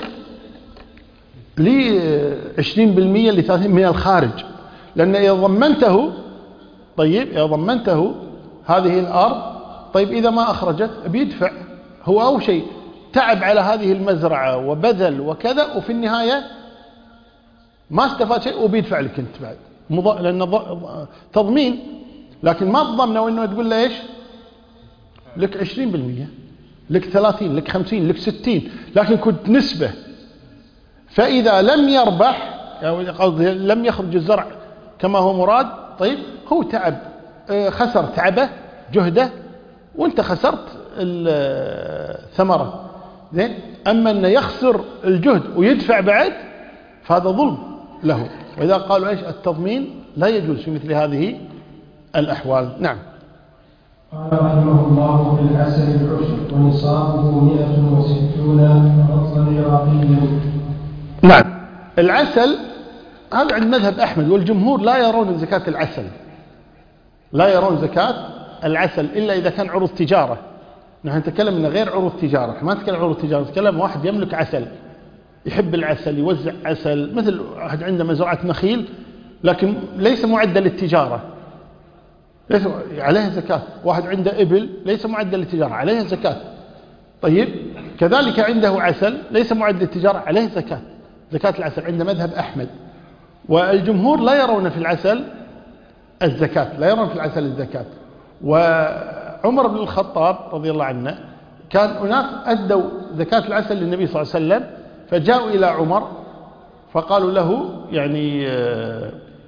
لي عشرين بالمئة لثلاثين من الخارج، لأن إذا ضمنته طيب إذا ضمنته هذه الأرض طيب إذا ما أخرجت بيدفع هو أول شيء تعب على هذه المزرعة وبذل وكذا وفي النهاية ما استفاد شيء وبيدفع لك أنت بعد مض... لأن تضمين. لكن ما تضمنه إنه تقول له إيش لك عشرين بالمئة لك ثلاثين لك خمسين لك ستين، لكن كنت نسبة. فإذا لم يربح يعني لم يخرج الزرع كما هو مراد طيب هو تعب خسر تعبه جهده وانت خسرت الثمرة زين. أما أنه يخسر الجهد ويدفع بعد فهذا ظلم له. وإذا قالوا إيش التضمين لا يجوز في مثل هذه الأحوال. نعم. قال رحمه الله: في العسل العشر ونصابه مئة وستون رطلا عراقيا. نعم. العسل هذا عند مذهب أحمد والجمهور لا يرون زكاة العسل، لا يرون زكاة العسل إلا إذا كان عروض تجارة. نحن نتكلم إنه غير عروض تجارة، ما نتكلم عروض تجارة، نتكلم واحد يملك عسل يحب العسل يوزع عسل، مثل واحد عنده مزرعة نخيل لكن ليس معدل للتجارة ليس عليها زكاة. واحد عنده إبل ليس معدل للتجارة عليها زكاة. طيب كذلك عنده عسل ليس معدل للتجارة عليه زكاة، زكاة العسل عند مذهب أحمد. والجمهور لا يرون في العسل الزكاة، لا يرون في العسل الزكاة. وعمر بن الخطاب رضي الله عنه كان أناس أدوا زكاة العسل للنبي صلى الله عليه وسلم فجاءوا إلى عمر فقالوا له يعني آآ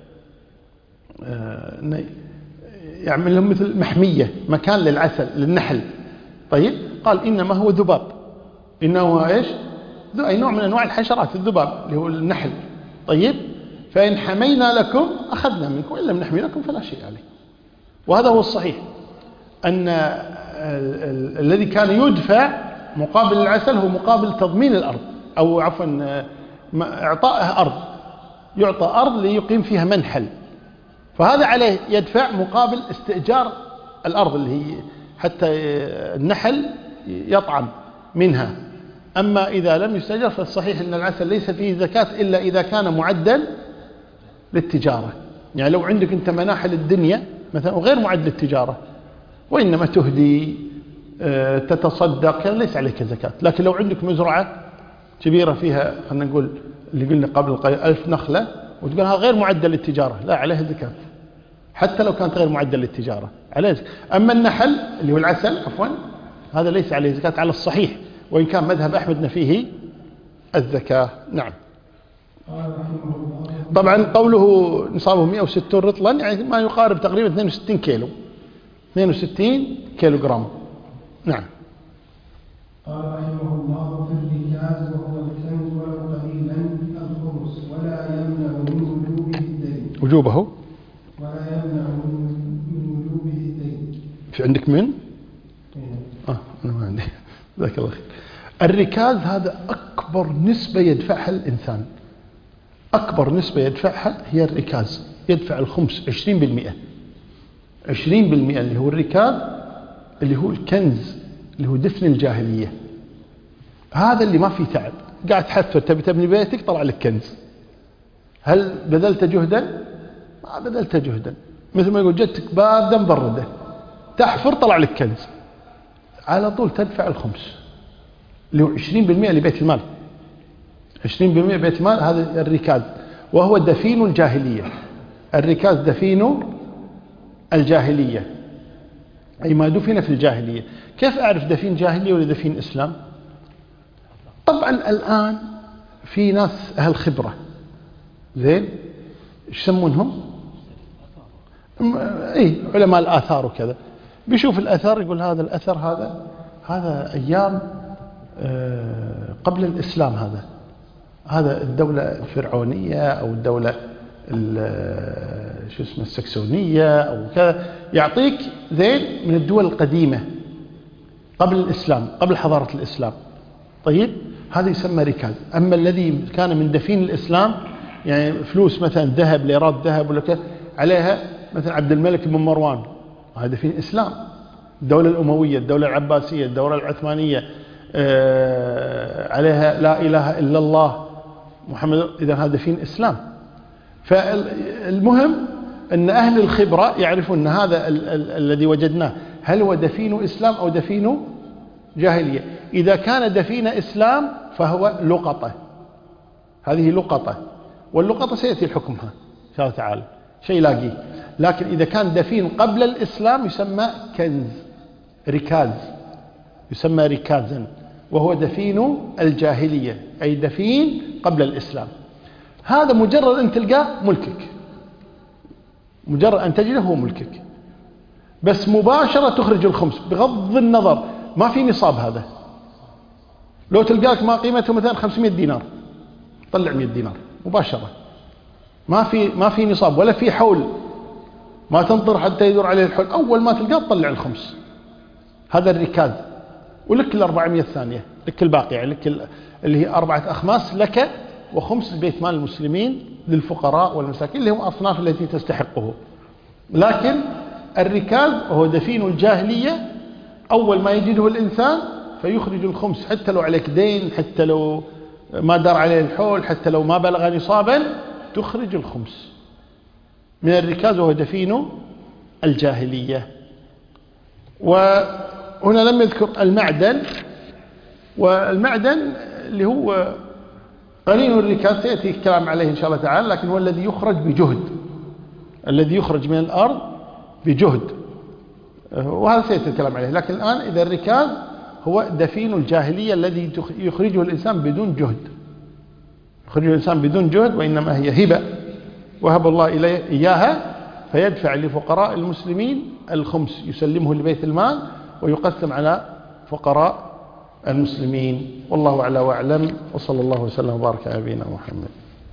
آآ يعمل لهم مثل محمية مكان للعسل للنحل. طيب قال إنما هو ذباب، إنه هو إيش أي نوع من أنواع الحشرات الذباب اللي هو النحل. طيب فإن حمينا لكم أخذنا منكم وإن لم نحمي لكم فلا شيء عليه. وهذا هو الصحيح أن الذي كان يدفع مقابل العسل هو مقابل تضمين الأرض أو عفوا إعطائه أرض، يعطى أرض ليقيم فيها منحل، فهذا عليه يدفع مقابل استئجار الأرض اللي هي حتى النحل يطعم منها. أما إذا لم يستأجر فالصحيح أن العسل ليس فيه زكاة إلا إذا كان معدل للتجارة. يعني لو عندك أنت مناحل الدنيا مثلا وغير معدل للتجارة وإنما تهدي تتصدق ليس عليك زكاة. لكن لو عندك مزرعة كبيرة فيها خلينا نقول اللي قلنا قبل ألف نخلة وتقول هذا غير معدل للتجارة لا عليها زكاة حتى لو كانت غير معدل للتجارة عليه زكاة. أما النحل اللي هو العسل عفوا هذا ليس عليه زكاة على الصحيح، وإن كان مذهب أحمد فيه الزكاة. نعم. قال رحمه الله. طبعا قوله نصابه مئة وستين رطلا يعني ما يقارب تقريبا اثنين وستين كيلو، اثنين وستين كيلو جرام. نعم. قال رحمه الله: في الركاز وهو الكنز ولو قليلا الخمس، ولا يمنع من وجوبه الدين. وجوبه؟ ولا يمنع من وجوبه الدين. في عندك من؟ اه انا ما عندي. جزاك الله خير. الركاز هذا اكبر نسبة يدفعها الانسان، اكبر نسبة يدفعها هي الركاز، يدفع الخمس عشرين بالمئة، عشرين بالمئة اللي هو الركاز، اللي هو الكنز، اللي هو دفن الجاهلية. هذا اللي ما فيه تعب، قاعد تحفر تبي تبني بيتك طلع لك كنز. هل بذلت جهدا؟ ما بذلت جهدا. مثل ما يقول جدتك باردة مبردة، تحفر طلع لك كنز، على طول تدفع الخمس اللي هو عشرين بالمئة لبيت المال. عشرين بالمئة بيت المال هذا الركاز، وهو دفين الجاهلية. الركاز دفين الجاهلية، أي ما دفن في الجاهلية. كيف أعرف دفين جاهلية ولا دفين إسلام؟ طبعا الآن في ناس أهل خبرة زين، إيش يسمونهم؟ إيه علماء الآثار وكذا. بيشوف الأثر يقول هذا الأثر هذا هذا أيام قبل الإسلام، هذا هذا الدولة الفرعونية أو الدولة شو اسمه السكسونية أو كذا، يعطيك زين من الدول القديمة قبل الإسلام، قبل حضارة الإسلام. طيب هذا يسمى ركاز. أما الذي كان من دفين الإسلام يعني فلوس مثلا ذهب، ليرات ذهب ولا كذا عليها مثلا عبد الملك بن مروان، هذا دفين إسلام. الدولة الأموية، الدولة العباسية، الدولة العثمانية آه عليها لا إله إلا الله محمد، إذا هذا دفين إسلام. فالمهم أن أهل الخبرة يعرفون أن هذا ال ال الذي وجدناه هل هو دفين إسلام أو دفين جاهلية. إذا كان دفين إسلام فهو لقطة، هذه لقطة، واللقطة سيأتي الحكمها إن شاء الله تعالى شيء لاقيه. لكن إذا كان دفين قبل الإسلام يسمى كنز، ركاز، يسمى ركازا، وهو دفين الجاهلية، أي دفين قبل الإسلام. هذا مجرد أن تلقاه ملكك، مجرد أن تجده هو ملكك، بس مباشرة تخرج الخمس بغض النظر، ما في نصاب. هذا لو تلقاك ما قيمته مثلا خمسمائة دينار طلع مئة دينار مباشرة، ما في ما في نصاب ولا في حول، ما تنطر حتى يدور عليه الحول، أول ما تلقاه تطلع الخمس. هذا الركاز. ولك الأربعمائة الثانية، لك الباقي يعني لك اللي هي أربعة أخماس لك، وخمس البيت مال المسلمين للفقراء والمساكين اللي هم أصناف التي تستحقه. لكن الركاز هو دفين الجاهلية، أول ما يجده الإنسان فيخرج الخمس، حتى لو عليك دين، حتى لو ما دار عليه الحول، حتى لو ما بلغ نصابا تخرج الخمس من الركاز، وهو دفين الجاهلية. وهنا لم يذكر المعدن، والمعدن اللي هو قرين الركاز سيأتي الكلام عليه إن شاء الله تعالى، لكن هو الذي يخرج بجهد، الذي يخرج من الأرض بجهد، وهذا سيأتي الكلام عليه. لكن الآن إذا الركاز هو دفين الجاهلية الذي يخرجه الإنسان بدون جهد، يخرجه الإنسان بدون جهد، وإنما هي هبة وهب الله إليه إياها، فيدفع لفقراء المسلمين الخمس، يسلمه لبيت المال ويقسم على فقراء المسلمين. والله أعلى وأعلم، وصلى الله وسلم وبارك على نبينا محمد.